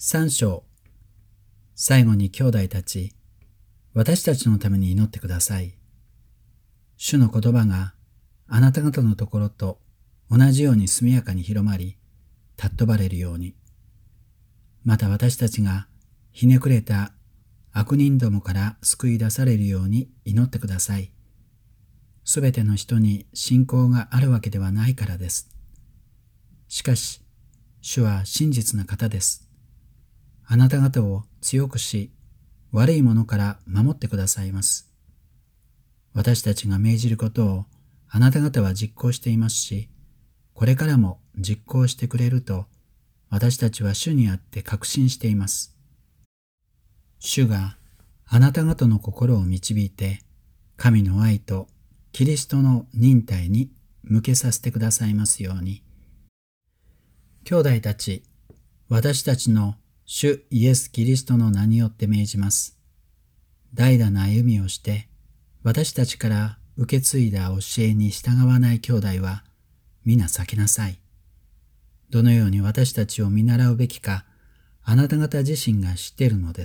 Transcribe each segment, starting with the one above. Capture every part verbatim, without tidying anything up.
三章。最後に兄弟たち、私たちのために祈ってください。主の言葉があなた方のところと同じように速やかに広まり、尊ばれるように。また私たちがひねくれた悪人どもから救い出されるように祈ってください。すべての人に信仰があるわけではないからです。しかし、主は真実な方です。あなた方を強くし、悪いものから守ってくださいます。私たちが命じることをあなた方は実行していますし、これからも実行してくれると、私たちは主にあって確信しています。主があなた方の心を導いて、神の愛とキリストの忍耐に向けさせてくださいますように。兄弟たち、私たちの主イエス・キリストの名によって命じます。代々の歩みをして、私たちから受け継いだ教えに従わない兄弟は、皆避けなさい。どのように私たちを見習うべきか、あなた方自身が知っているのです。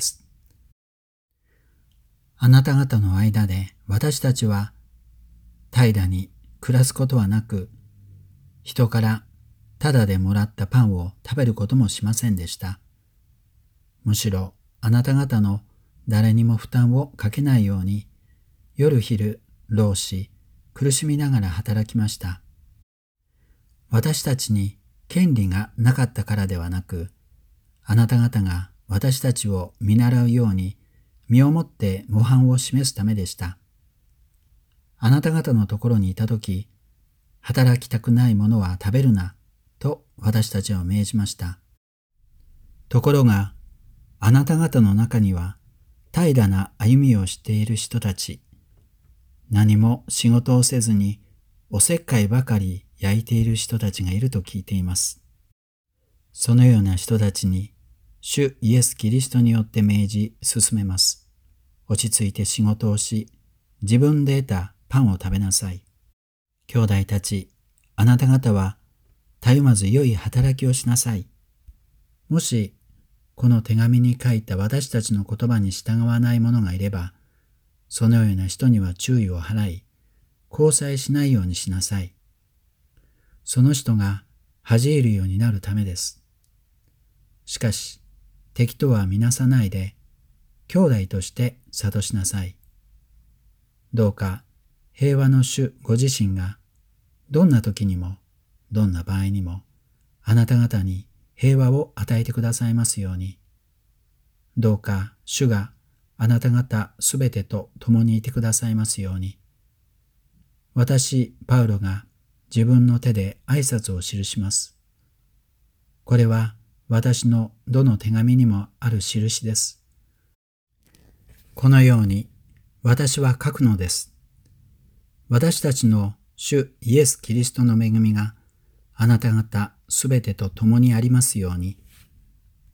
あなた方の間で私たちは、怠惰に暮らすことはなく、人からただでもらったパンを食べることもしませんでした。むしろあなた方の誰にも負担をかけないように、夜昼労し苦しみながら働きました。私たちに権利がなかったからではなく、あなた方が私たちを見習うように身をもって模範を示すためでした。あなた方のところにいたとき、働きたくないものは食べるな、と私たちは命じました。ところが、あなた方の中には、怠惰な歩みをしている人たち、何も仕事をせずに、おせっかいばかり焼いている人たちがいると聞いています。そのような人たちに、主イエス・キリストによって命じ進めます。落ち着いて仕事をし、自分で得たパンを食べなさい。兄弟たち、あなた方は、たゆまず良い働きをしなさい。もし、この手紙に書いた私たちの言葉に従わない者がいれば、そのような人には注意を払い、交際しないようにしなさい。その人が恥じるようになるためです。しかし、敵とは見なさないで、兄弟として諭しなさい。どうか、平和の主ご自身が、どんな時にも、どんな場合にも、あなた方に平和を与えてくださいますように。どうか主があなた方すべてと共にいてくださいますように。私、パウロが自分の手で挨拶を記します。これは私のどの手紙にもある印です。このように私は書くのです。私たちの主イエス・キリストの恵みがあなた方すべてと共にありますように。